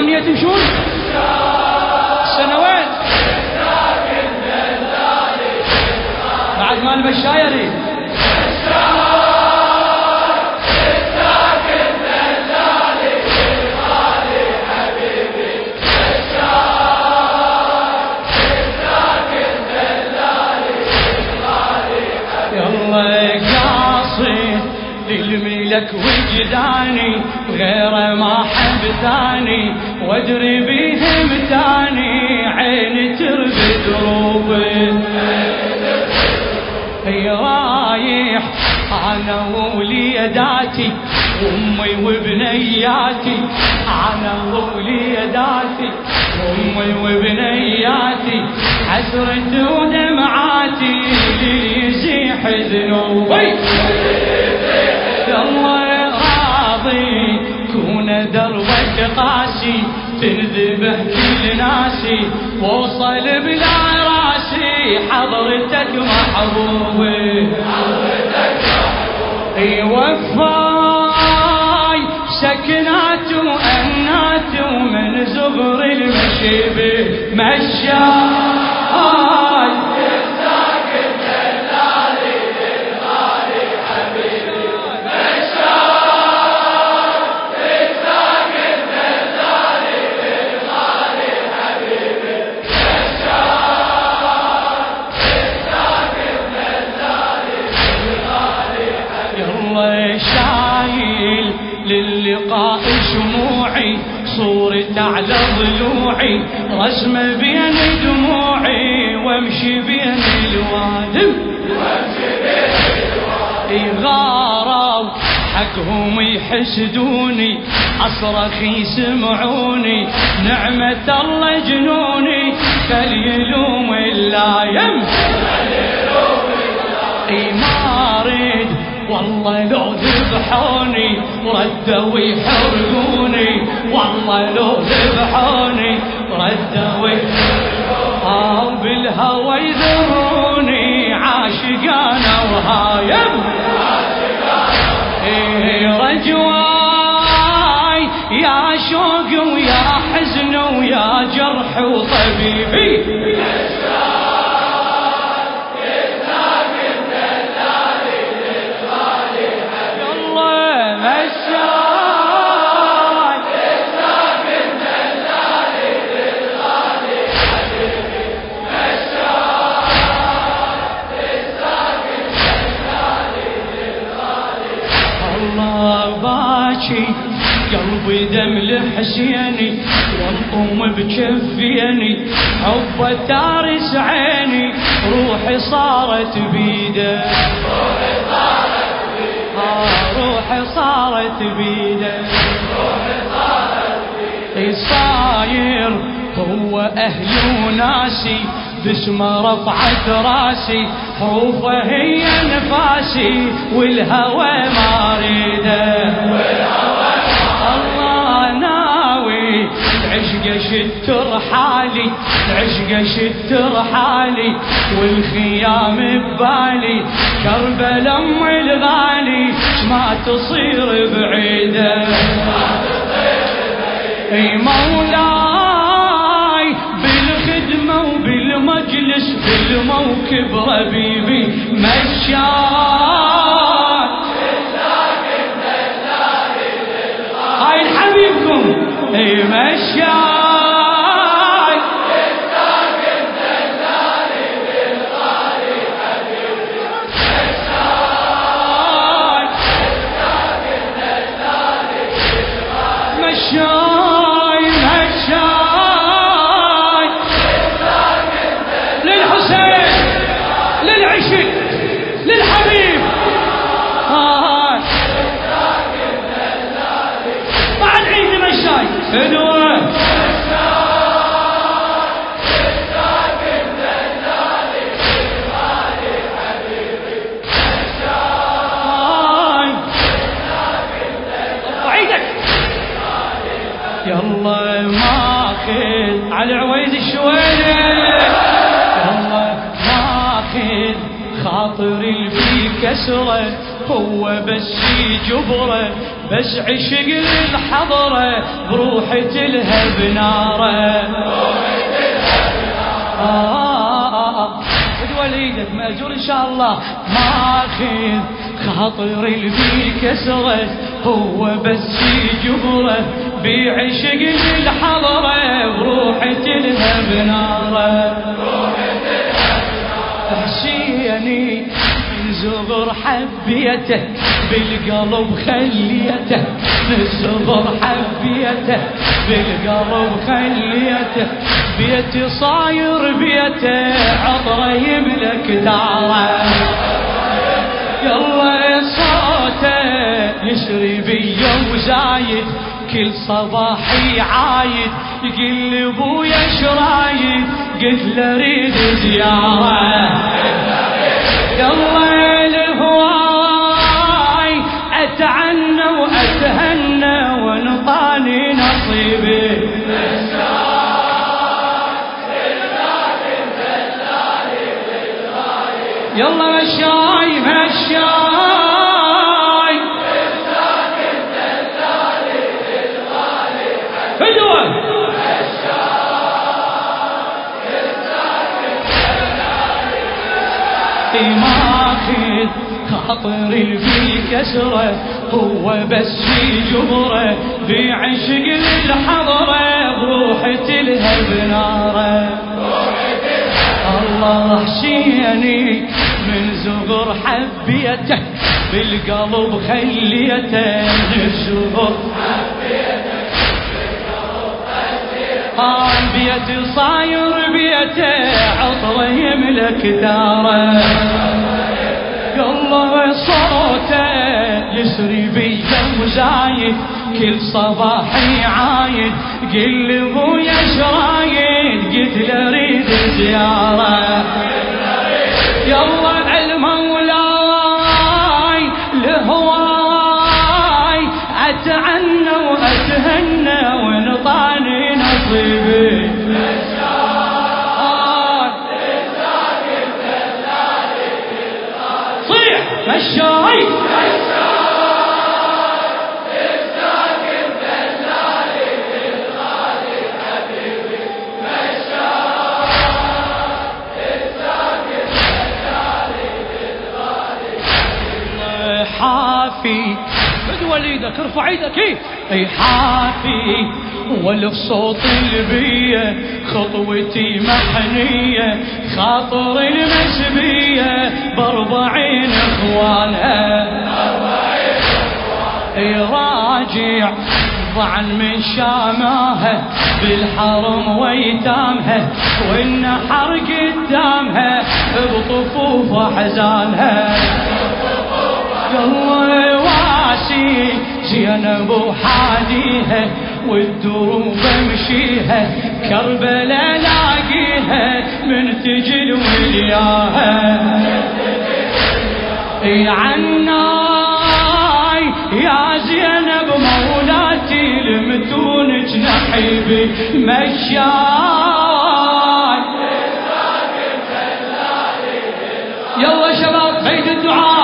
بالدنيا تمشون سنوات بعد ما المشايري للملك وجداني غيره ما حب ثاني وادري بيهم تاني عيني تربي دروبي هي رايح انا ووليداتي امي وبنياتي انا ووليداتي امي وبنياتي حسرتي ودمعاتي ليزيح ذنوبي الله راضي كون دربك قاسي تنذبح كل ناسي ووصل بلا راسي حضرتك محبوبي وفاي سكنات وأنات ومن زغر المشيب مشاي شايل للقاء شموعي صورة على ضلوعي رسمة بين دموعي وامشي بين الوادم غاروا حقهم يحسدوني اصرخ يسمعوني نعمة الله جنوني فليلوم اللايم ما اريد والله لو ذبحوني ردوا يحرقوني والله لو ذبحوني ردوا يحرقوني بالهوى يذروني عاشقانا وهايم رجواي يا شوق ويا حزن ويا جرح وطبيبي قلبي دم لحسيني والقوم بجفيني حبه تارس عيني روحي صارت بيده روحي صارت بيده صاير هو اهلي وناسي باسمه رفعت راسي حروفه هي نفاسي والهوى ما اريده الله ناوي العشق شتر حالي العشق شتر حالي والخيام ببالي كربل ام الغالي ما تصير بعيده اي مولاي بالخدمه وبالمجلس بالموكب ربيبي مشاي هاي حبيبكم اي مشاي للحبيب بعد عيد مشاي حلوة عيدك يلا ماخذ على عويد الشوينة يلا ماخذ خاطري في كسره هو بس جبره بس عشق الحضرة بروحي تلهب ناره. وليدك مأجور إن شاء الله. ماخذ خاطري اللي كسرت هو بس جبره بعشق الحضرة بروحي تلهب ناره. حسيني من زغر حبيته بالقلب خليته، من زغر حبيته بالقلب خليته، بيتي صاير بيته عطره يملك داره. يلا صوته يسري بيا وزايد كل صباح يعايد، يقول لي ابويا شرايد قلت له اريد زياره. يلا الهواي اتعنى واتهنى ونطاني نصيبي. يلا مشاي مشاي فدوة ماخذ خاطري في كسره هو بس في جبره بعشق الحضره بروحي تلهب ناره. الله حسيني من زغر حبيته بالقلب خليته، من زغر حبيته بالقلب خليته، بيتي صاير بيته عطره يملك داره. يلا صوته يسري بيا وزايد كل صباح يعايد، قل لي ابويا شرايد قلت له اريد زياره. يلا المولاي لهواي اتعنى واتهنى ونطاني نصيبي. صيح مشاي حافي. خذ وليدك ارفع ايدك اي حافي والف صوت البيه خطوتي محنيه خاطر المسبيه باربعين اخوانها. راجع ضعن من شاماها بالحرم ويتامها والنحر قدامها بطفوف احزانها. يلا واسي زينب وحاديها والدروب امشيها كربلاء لاقيها من تجل ولياها. عناي يا زينب مولاتي لمتون جنحيبي مشاي. يلا شباب عيد الدعاء